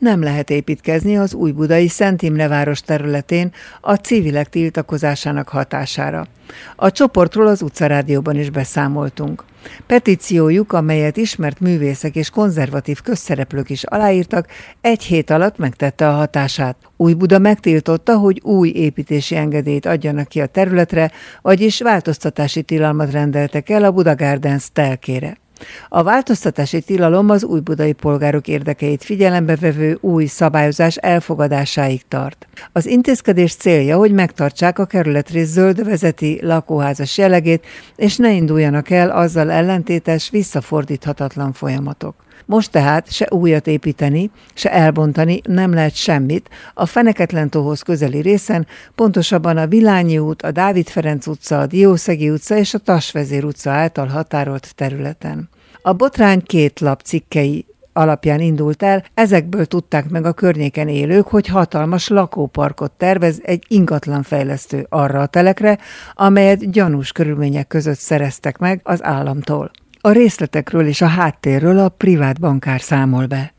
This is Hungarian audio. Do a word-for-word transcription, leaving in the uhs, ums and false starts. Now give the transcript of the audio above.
nem lehet építkezni az újbudai Szent Imre város területén a civilek tiltakozásának hatására. A csoportról az utcarádióban is beszámoltunk. Petíciójuk, amelyet ismert művészek és konzervatív közszereplők is aláírtak, egy hét alatt megtette a hatását. Újbuda megtiltotta, hogy új építési engedélyt adjanak ki a területre, vagyis változtatási tilalmat rendeltek el a Buda Gardens telkére. A változtatási tilalom az újbudai polgárok érdekeit figyelembe vevő új szabályozás elfogadásáig tart. Az intézkedés célja, hogy megtartsák a kerületrész zöldövezeti lakóházas jellegét, és ne induljanak el azzal ellentétes, visszafordíthatatlan folyamatok. Most tehát se újat építeni, se elbontani nem lehet semmit a Feneketlen-tóhoz közeli részen, pontosabban a Vilányi út, a Dávid Ferenc utca, a Diószegi utca és a Tassvezér utca által határolt területen. A botrány két lap cikkei alapján indult el, ezekből tudták meg a környéken élők, hogy hatalmas lakóparkot tervez egy ingatlanfejlesztő arra a telekre, amelyet gyanús körülmények között szereztek meg az államtól. A részletekről és a háttérről a privát bankár számol be.